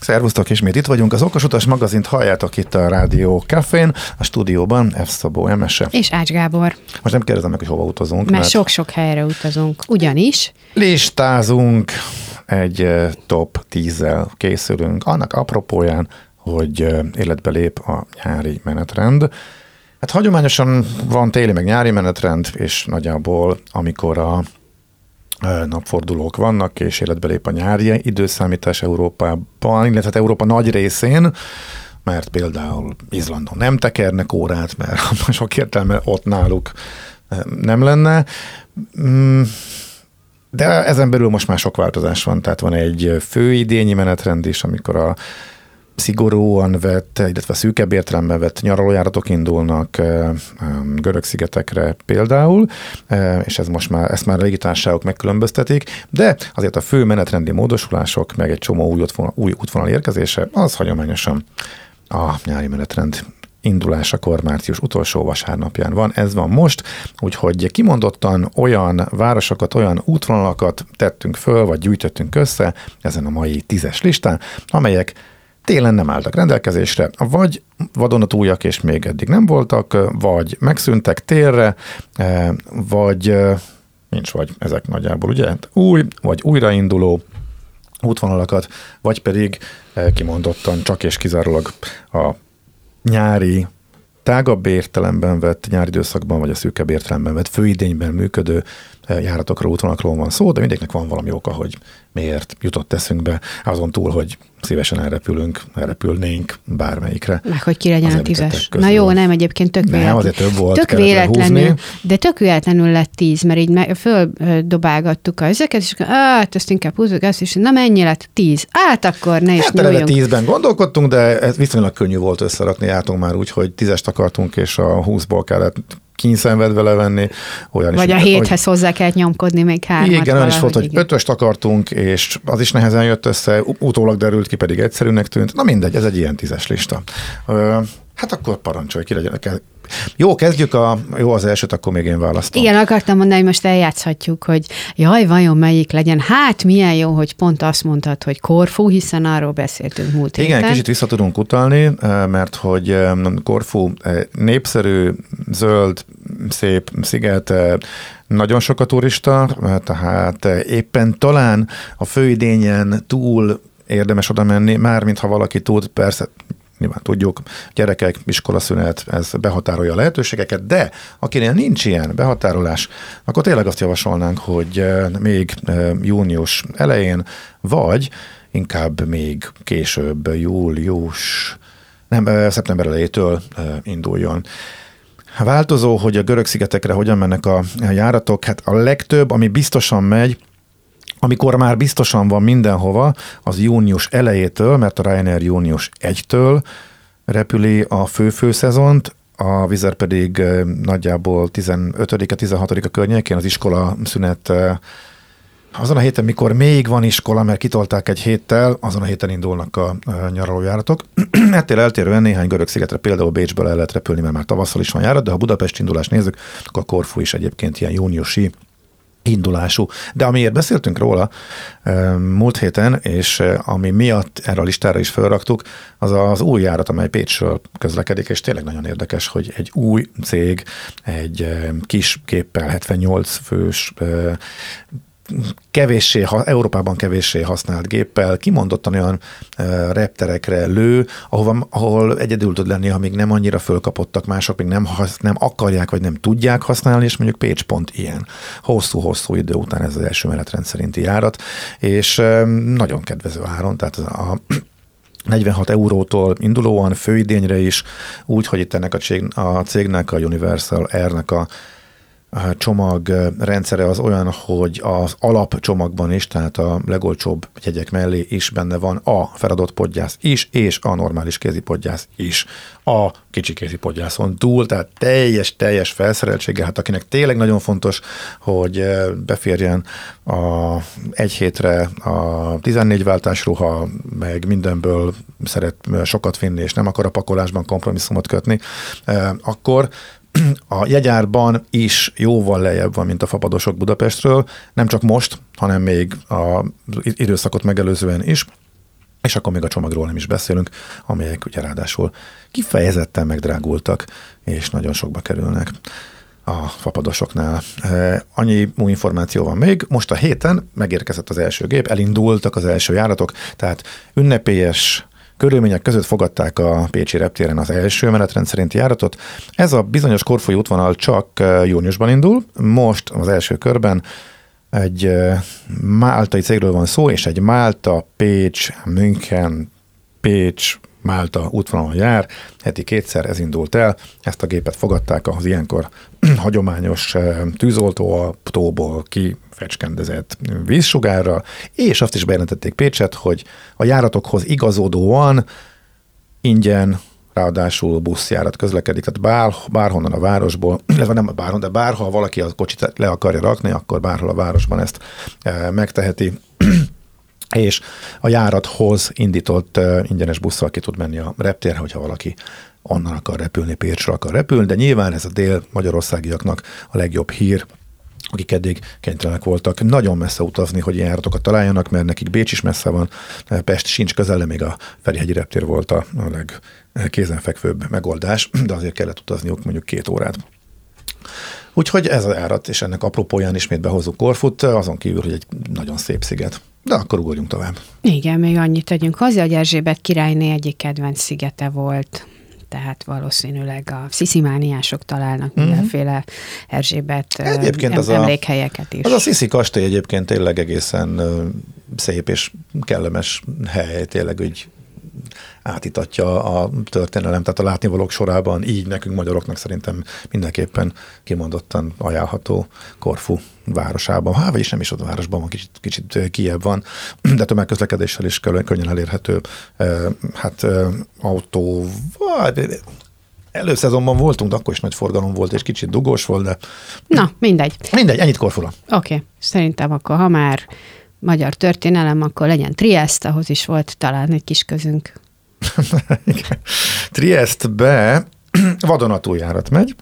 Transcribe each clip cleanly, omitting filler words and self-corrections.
Szervusztok, ismét itt vagyunk. Az Okos Utas magazint halljátok itt a Rádió Cafén, a stúdióban F. Szabó Emese. És Ács Gábor. Most nem kérdezem meg, hogy hova utazunk. Mert sok-sok helyre utazunk. Ugyanis listázunk, egy top 10-zel készülünk. Annak apropóján, hogy életbe lép a nyári menetrend. Hát hagyományosan van téli meg nyári menetrend, és nagyjából amikor a napfordulók vannak, és életbe lép a nyári időszámítás Európában, illetve Európa nagy részén, mert például Izlandon nem tekernek órát, mert sok értelme ott náluk nem lenne. De ezen belül most már sok változás van, tehát van egy főidényi menetrend is, amikor a szigorúan vett, illetve szűkebb értelemben vett nyaralójáratok indulnak görög szigetekre például, és ezt már a légitársaságok megkülönböztetik, de azért a fő menetrendi módosulások, meg egy csomó új útvonal érkezése, az hagyományosan a nyári menetrend indulásakor március utolsó vasárnapján van. Ez van most, úgyhogy kimondottan olyan városokat, olyan útvonalakat tettünk föl, vagy gyűjtöttünk össze ezen a mai 10-es listán, amelyek télen nem álltak rendelkezésre, vagy vadonatújak és még eddig nem voltak, vagy megszűntek térre, vagy nincs vagy, ezek nagyjából, ugye? Új, vagy újrainduló útvonalakat, vagy pedig kimondottan csak és kizárólag a nyári, tágabb értelemben vett nyári időszakban, vagy a szűkebb értelemben vett főidényben működő járatokról, útvonalakról van szó, de mindegynek van valami oka, hogy miért jutott eszünkbe, azon túl, hogy szívesen elrepülnénk bármelyikre. Meg hogy ki legyen a 10-es. Na jó, nem, egyébként tök véletlenül. Nem, azért több volt, tök véletlenül, de tök véletlenül lett 10, mert így földobálgattuk ezeket, és ezt inkább húzzuk, ezt is, na mennyi lett? 10. Akkor ne is nyúljunk. 10-ben gondolkodtunk, de ez viszonylag könnyű volt összerakni, jártunk már úgy, hogy 10-est akartunk, és a 20-ból kellett kényszenvedve levenni. Vagy a 7-hez hozzá kellett nyomkodni még 3-at. Igen, olyan is volt, hogy 5-öst akartunk, és az is nehezen jött össze, utólag derült ki, pedig egyszerűnek tűnt. Na mindegy, ez egy ilyen 10-es lista. Hát akkor parancsolj, ki legyen. Jó, kezdjük jó az elsőt, akkor még én választom. Igen, akartam mondani, hogy most eljátszhatjuk, hogy jaj, vajon melyik legyen. Hát milyen jó, hogy pont azt mondtad, hogy Korfu, hiszen arról beszéltünk múlt héten. Igen, kicsit vissza tudunk utalni, mert hogy Korfu népszerű, zöld, szép sziget, nagyon sok a turista, tehát éppen talán a főidényen túl érdemes oda menni, mármint ha valaki tud, persze, nyilván tudjuk, gyerekek, iskolaszünet, ez behatárolja a lehetőségeket, de akinél nincs ilyen behatárolás, akkor tényleg azt javasolnánk, hogy még június elején, vagy inkább még később, szeptember elejétől induljon. Változó, hogy a görög szigetekre hogyan mennek a járatok, hát a legtöbb, ami biztosan megy, amikor már biztosan van mindenhova, az június elejétől, mert a Ryanair június 1-től repüli a fő szezont, a Wizz Air pedig nagyjából 15-16 környékén az iskola szünet azon a héten, mikor még van iskola, mert kitolták egy héttel, azon a héten indulnak a nyaralójáratok. Ettől eltérően néhány görög szigetre, például Bécsből el lehet repülni, mert már tavasszal is van járat, de ha Budapest indulást nézzük, akkor a Korfu is egyébként ilyen júniusi indulású. De amiért beszéltünk róla múlt héten, és ami miatt erre a listára is felraktuk, az az új járat, amely Pécsről közlekedik, és tényleg nagyon érdekes, hogy egy új cég, egy kis géppel 78 fős, Európában kevéssé használt géppel, kimondottan olyan repterekre lő, ahol egyedül tud lenni, ha még nem annyira fölkapottak, mások még nem akarják, vagy nem tudják használni, és mondjuk Pécs pont ilyen. Hosszú-hosszú idő után ez az első menetrend szerinti járat, és nagyon kedvező áron, tehát a 46 eurótól indulóan főidényre is, úgy, hogy itt ennek a cégnek, a Universal Air-nek a csomagrendszere az olyan, hogy az alapcsomagban is, tehát a legolcsóbb jegyek mellé is benne van a feladott podgyász is, és a normális kézipodgyász is. A kicsi kézipodgyászon túl, tehát teljes felszereltséggel, hát akinek tényleg nagyon fontos, hogy beférjen egy hétre a 14 váltás ruha, meg mindenből szeret sokat vinni, és nem akar a pakolásban kompromisszumot kötni, akkor a jegyárban is jóval lejjebb van, mint a fapadosok Budapestről, nem csak most, hanem még az időszakot megelőzően is. és akkor még a csomagról nem is beszélünk, amelyek ugye ráadásul kifejezetten megdrágultak, és nagyon sokba kerülnek a fapadosoknál. Annyi új információ van még. Most a héten megérkezett az első gép, elindultak az első járatok, tehát ünnepélyes körülmények között fogadták a pécsi reptéren az első menetrend szerinti járatot. Ez a bizonyos korfúi útvonal csak júniusban indul. Most az első körben egy máltai cégről van szó, és egy Málta, Pécs, München, Pécs, Málta útvonalon jár, heti kétszer ez indult el, ezt a gépet fogadták az ilyenkor hagyományos tűzoltóautóból kifecskendezett vízsugárral, és azt is bejelentették Pécset, hogy a járatokhoz igazodóan ingyen, ráadásul buszjárat közlekedik, tehát bárhonnan a városból, illetve nem bárhol, de bárha valaki a kocsit le akarja rakni, akkor bárhol a városban ezt megteheti, és a járathoz indított ingyenes busszal ki tud menni a reptérre, hogyha valaki onnan akar repülni, Pécsre akar repülni, de nyilván ez a dél-magyarországiaknak a legjobb hír, akik eddig kénytelenek voltak nagyon messze utazni, hogy ilyen járatokat találjanak, mert nekik Bécs is messze van, Pest sincs közel, még a Ferihegyi reptér volt a legkézenfekvőbb megoldás, de azért kellett utazniuk mondjuk 2 órát. Úgyhogy ez a járat, és ennek apropóján ismét behozzuk Korfut, azon kívül, hogy egy nagyon szép sziget. De akkor ugorjunk tovább. Igen, még annyit tegyünk hozzá, hogy Erzsébet királyné egyik kedvenc szigete volt, tehát valószínűleg a sziszimániások találnak mindenféle Erzsébet emlékhelyeket is. Az a Sziszi kastély egyébként tényleg egészen szép és kellemes hely, tényleg úgy átítatja a történelem, tehát a látnivalók sorában így nekünk magyaroknak szerintem mindenképpen kimondottan ajánlható Korfu városában. Vagyis nem is ott a városban van, kicsit kijebb van, de tömegközlekedéssel is könnyen elérhető. Autóval. Előszezonban voltunk, de akkor is nagy forgalom volt, és kicsit dugós volt, de... Na, mindegy. Mindegy, ennyit Korfura. Oké. Szerintem akkor, ha már magyar történelem, akkor legyen Trieste, ahhoz is volt talán egy kis közünk. Trieste-be vadonatúljárat megy.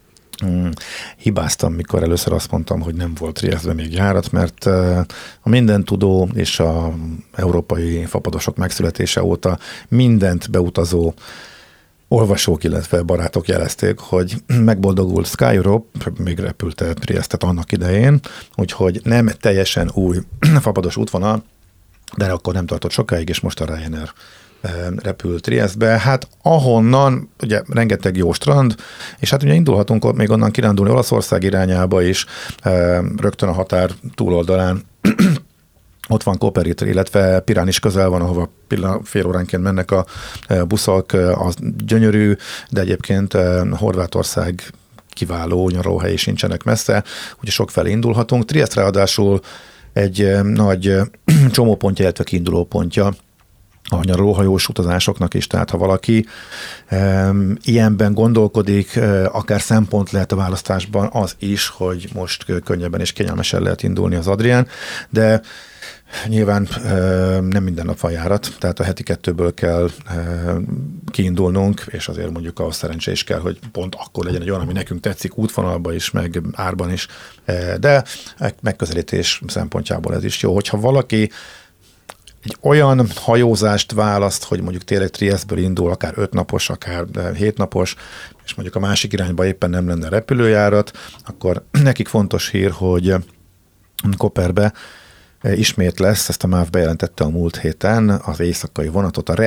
Hibáztam, mikor először azt mondtam, hogy nem volt Trieste-ben még járat, mert a mindentudó és a európai fapadosok megszületése óta mindent beutazó olvasók, illetve barátok jelezték, hogy megboldogult Sky Europe, még repülte Trieste-t annak idején, úgyhogy nem teljesen új fapados útvonal, de akkor nem tartott sokáig, és most a Ryanair repült Trieste-be. Hát ahonnan, ugye rengeteg jó strand, és hát ugye indulhatunk még onnan kirándulni Olaszország irányába is, rögtön a határ túloldalán. Ott van Koperit, illetve Pirán is közel van, ahova fél óránként mennek a buszok, az gyönyörű, de egyébként Horvátország kiváló nyaralóhelyi sincsenek messze, úgyhogy sokfelé indulhatunk. Trieste ráadásul egy nagy csomópontja, illetve kiindulópontja a nyaralóhajós utazásoknak is, tehát ha valaki ilyenben gondolkodik, akár szempont lehet a választásban az is, hogy most könnyebben és kényelmesen lehet indulni az Adrián, de nyilván nem minden nap van járat, tehát a heti 2-ből kell kiindulnunk, és azért mondjuk ahhoz szerencsé is kell, hogy pont akkor legyen egy olyan, ami nekünk tetszik útvonalban is, meg árban is, de megközelítés szempontjából ez is jó. Hogyha valaki egy olyan hajózást választ, hogy mondjuk tényleg Trieste-ből indul, akár 5 napos, akár 7 napos, és mondjuk a másik irányba éppen nem lenne repülőjárat, akkor nekik fontos hír, hogy Koperbe ismét lesz, ezt a MÁV bejelentette a múlt héten, az éjszakai vonatot, a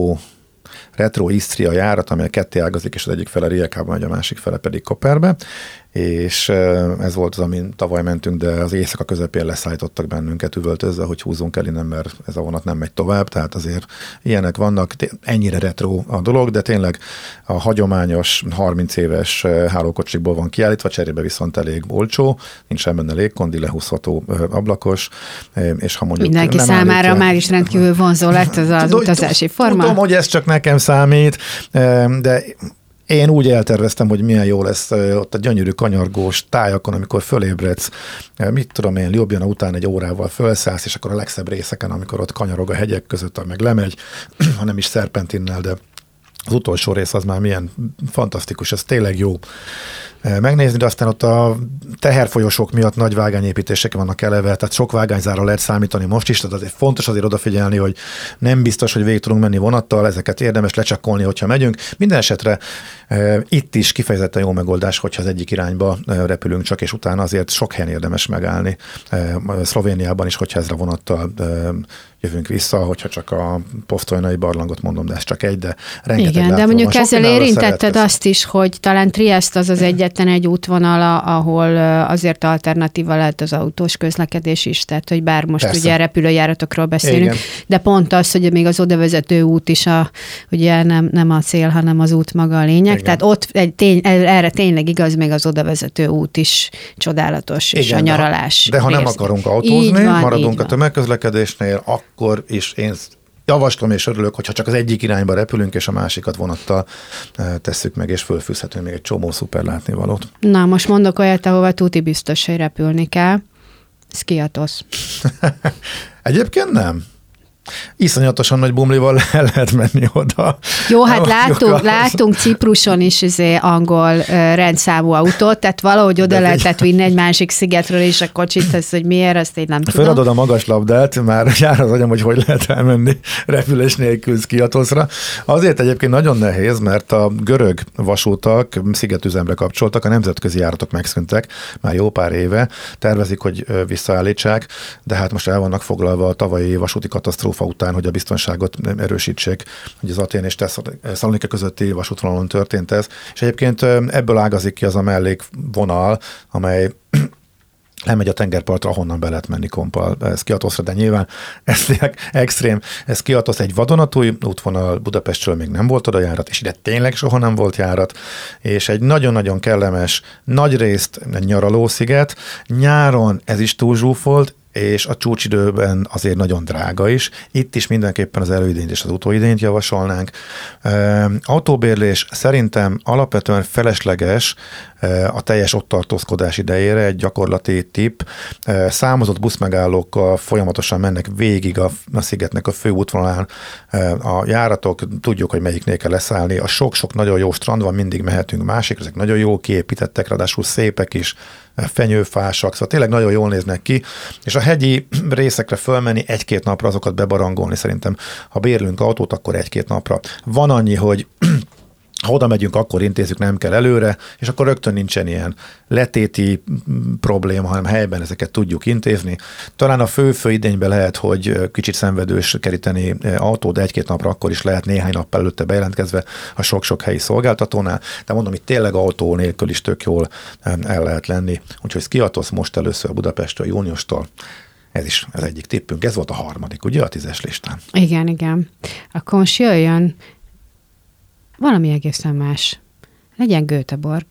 Retro Isztria járat, amely ketté ágazik, és az egyik fele Rijekában megy, a másik fele pedig Koperbe, és ez volt az, amin tavaly mentünk, de az éjszaka közepén leszállítottak bennünket üvöltözve, hogy húzzunk el innen, mert ez a vonat nem megy tovább, tehát azért ilyenek vannak, ennyire retro a dolog, de tényleg a hagyományos 30 éves hálókocsikból van kiállítva, cserébe viszont elég olcsó, nincsen benne légkondi, lehúzható ablakos, és ha mondjuk mindenki nem számára állítja, már is rendkívül vonzó lett az utazási forma. Tudom, hogy ez csak nekem számít, de én úgy elterveztem, hogy milyen jó lesz ott a gyönyörű kanyargós tájakon, amikor fölébredsz, mit tudom én, Ljubljana után egy órával fölszállsz, és akkor a legszebb részeken, amikor ott kanyarog a hegyek között, meg lemegy, ha nem is szerpentinnel, de az utolsó rész az már milyen fantasztikus, ez tényleg jó. megnézni, de aztán ott a teherfolyosok miatt nagy vágányépítések vannak eleve, tehát sok vágányzárra lehet számítani most is, tehát azért fontos azért odafigyelni, hogy nem biztos, hogy végig tudunk menni vonattal, ezeket érdemes lecsekkolni, hogyha megyünk. Minden esetre itt is kifejezetten jó megoldás, hogyha az egyik irányba repülünk csak, és utána azért sok helyen érdemes megállni. Szlovéniában is, hogyha ezre vonattal jövünk vissza, hogyha csak a Postojnai barlangot mondom, de ez csak egy, de rengeteg igen, de mondjuk ezzel érintetted azt is, hogy talán Trieste az egyetlen egy útvonal, ahol azért alternatíva lehet az autós közlekedés is, tehát hogy bár most persze, ugye repülőjáratokról beszélünk, igen, de pont az, hogy még az odavezető út is ugye nem a cél, hanem az út maga a lényeg, igen, tehát ott erre tényleg igaz, még az odavezető út is csodálatos, igen, és a nyaralás. De ha nem akarunk autózni, maradunk a tömegközlekedésnél, akkor is én javaslom és örülök, hogyha csak az egyik irányba repülünk, és a másikat vonattal tesszük meg, és fölfűzhetünk még egy csomó szuper látnivalót. Na, most mondok olyat, ahova tuti biztos, hogy repülni kell. Skiathos. Egyébként nem. Iszonyatosan nagy bumlival el lehet menni oda. Jó, hát láttunk Cipruson is angol rendszámú autót, tehát valahogy oda lehetett vinni egy másik szigetről is a kocsit, ez, hogy miért, azt én nem tudom. Feladod a magas labdát, már jár az agyam, hogy lehet elmenni repülés nélkül Skiathoszra. Azért egyébként nagyon nehéz, mert a görög vasútak szigetüzemre kapcsoltak, a nemzetközi járatok megszűntek már jó pár éve, tervezik, hogy visszaállítsák, de hát most el vannak foglalva a tavalyi vasúti katasztrófa után, hogy a biztonságot erősítsék, hogy az Atén és Tesszalonika közötti vasútvonalon történt ez. És egyébként ebből ágazik ki az a mellékvonal, amely lemegy a tengerpartra, ahonnan be lehet menni kompal Skiathoszra, de nyilván ez extrém. Skiathosz egy vadonatúj útvonal, Budapestről még nem volt oda járat, és ide tényleg soha nem volt járat, és egy nagyon-nagyon kellemes, nagyrészt nyaralósziget. Nyáron ez is túl zsúfolt, és a csúcsidőben azért nagyon drága is. Itt is mindenképpen az előidényt és az utóidényt javasolnánk. Autóbérlés szerintem alapvetően felesleges a teljes ott tartózkodás idejére, egy gyakorlati tipp. Számozott buszmegállókkal folyamatosan mennek végig a szigetnek a főútvonalán a járatok, tudjuk, hogy melyiknél kell leszállni. A sok-sok nagyon jó strand van, mindig mehetünk másikra, ezek nagyon jól kiépítettek, ráadásul szépek is, fenyőfásak, szóval tényleg nagyon jól néznek ki, és a hegyi részekre fölmenni egy-két napra, azokat bebarangolni szerintem. Ha bérlünk autót, akkor egy-két napra. Van annyi, hogy ha oda megyünk, akkor intézzük, nem kell előre, és akkor rögtön nincsen ilyen letéti probléma, hanem helyben ezeket tudjuk intézni. Talán a fő idényben lehet, hogy kicsit szenvedős keríteni autót, de egy-két napra akkor is lehet, néhány nap előtte bejelentkezve a sok-sok helyi szolgáltatónál, de mondom, itt tényleg autó nélkül is tök jól el lehet lenni. Úgyhogy Skiathosz most először Budapestről, júniustól. Ez is az egyik tippünk. Ez volt a harmadik, ugye, a 10-es listán. Igen, igen. Akkor most jöjjön valami egészen más. Legyen Göteborg.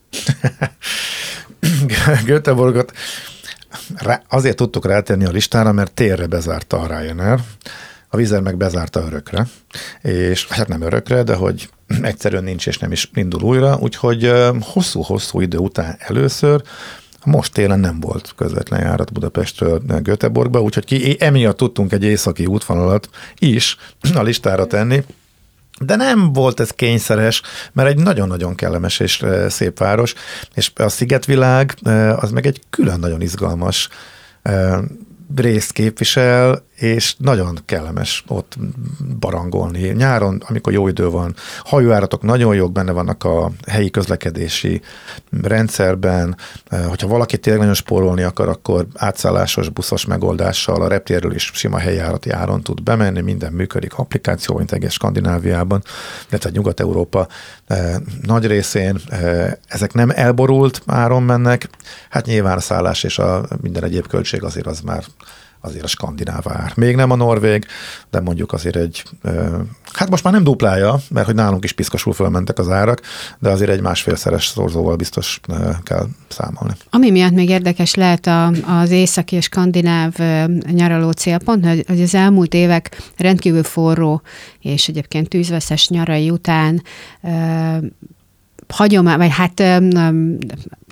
Göteborgot azért tudtuk rátenni a listára, mert térre bezárta a Ryanair, a Wizz Air meg bezárta örökre, és hát nem örökre, de hogy egyszerűen nincs és nem is indul újra, úgyhogy hosszú-hosszú idő után először most télen nem volt közvetlen járat Budapestről Göteborgba, úgyhogy emiatt tudtunk egy északi útvonalat is a listára tenni, de nem volt ez kényszeres, mert egy nagyon-nagyon kellemes és szép város, és a szigetvilág az meg egy külön nagyon izgalmas részt képvisel, és nagyon kellemes ott barangolni. Nyáron, amikor jó idő van, hajójáratok nagyon jók, benne vannak a helyi közlekedési rendszerben, hogyha valaki tényleg nagyon spórolni akar, akkor átszállásos, buszos megoldással a reptérről is sima helyi áron tud bemenni, minden működik, applikáció, mint egész Skandináviában, illetve Nyugat-Európa nagy részén. Ezek nem elborult áron mennek, hát nyilván a szállás és a minden egyéb költség azért az már azért a skandináv ár. Még nem a norvég, de mondjuk azért egy, hát most már nem duplája, mert hogy nálunk is piszkosul fölmentek az árak, de azért egy másfélszeres szorzóval biztos kell számolni. Ami miatt még érdekes lehet az északi és skandináv nyaraló célpont, hogy az elmúlt évek rendkívül forró és egyébként tűzveszes nyarai után hagyomány, vagy hát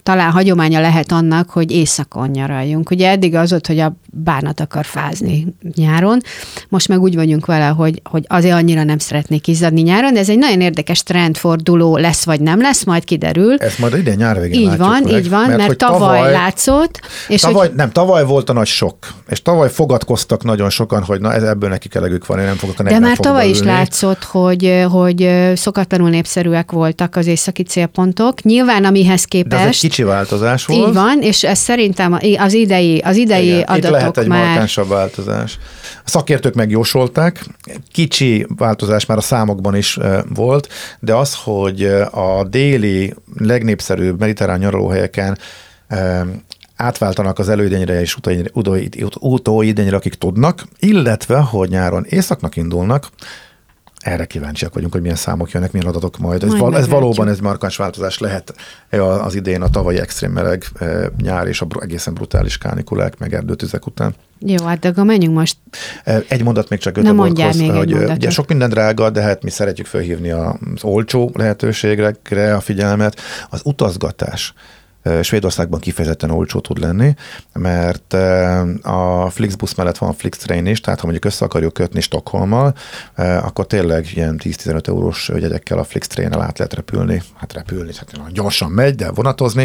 talán hagyománya lehet annak, hogy éjszakon nyaraljunk. Ugye eddig az ott, hogy a bánat akar fázni nyáron, most meg úgy vagyunk vele, hogy azért annyira nem szeretnék izzadni nyáron, de ez egy nagyon érdekes trendforduló lesz, vagy nem lesz, majd kiderül. Ez majd idén nyár végén látjuk így van, mert tavaly látszott. És tavaly volt a nagy sok, és tavaly fogadkoztak nagyon sokan, hogy na ebből nekik elegük van, én nem fogok a 40 De már tavaly ülni. is látszott, hogy szokatlanul népszerűek voltak az északi célpontok. Nyilván amihez képest. De ez egy kicsi változás volt. Így van, és ez szerintem az idei igen, adatok itt lehet egy már... markánsabb változás. A szakértők megjósolták, kicsi változás már a számokban is volt, de az, hogy a déli, legnépszerűbb mediterrán nyaralóhelyeken átváltanak az előidényre és utóidényre, akik tudnak, illetve, hogy nyáron északnak indulnak, erre kíváncsiak vagyunk, hogy milyen számok jönnek, milyen adatok majd. Ez valóban ez markáns változás lehet az idén a tavalyi extrém meleg nyár és egészen brutális kánikulák meg erdőtüzek után. Jó, hát de akkor menjünk most. Egy mondat még csak Göteborghoz, hogy ugye sok minden drága, de hát mi szeretjük felhívni az olcsó lehetőségre a figyelmet. Az utazgatás Svédországban kifejezetten olcsó tud lenni, mert a Flixbus mellett van a Flixtrain is, tehát ha mondjuk össze akarjuk kötni Stockholmmal, akkor tényleg ilyen 10-15 eurós jegyekkel a Flixtrain-el át lehet repülni, hát gyorsan megy, de vonatozni,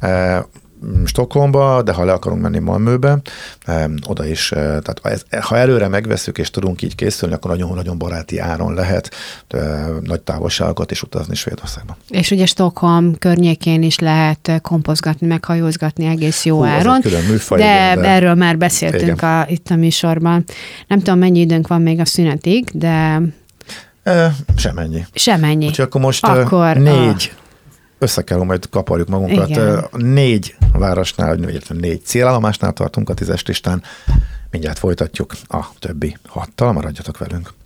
Stockholmba, de ha le akarunk menni Malmöbe, oda is, tehát ha előre megveszünk és tudunk így készülni, akkor nagyon-nagyon baráti áron lehet nagy távolságokat is utazni Svédországban. És ugye Stockholm környékén is lehet kompozgatni, meg hajózgatni egész jó áron, de erről már beszéltünk itt a műsorban. Nem tudom, mennyi időnk van még a szünetig, de... Semennyi. Úgyhogy akkor most 4... Össze kell, majd kaparjuk magunkat. Igen. 4 városnál, vagy 4 célállomásnál tartunk a 10-es listán. Mindjárt folytatjuk a többi 6-tal, maradjatok velünk.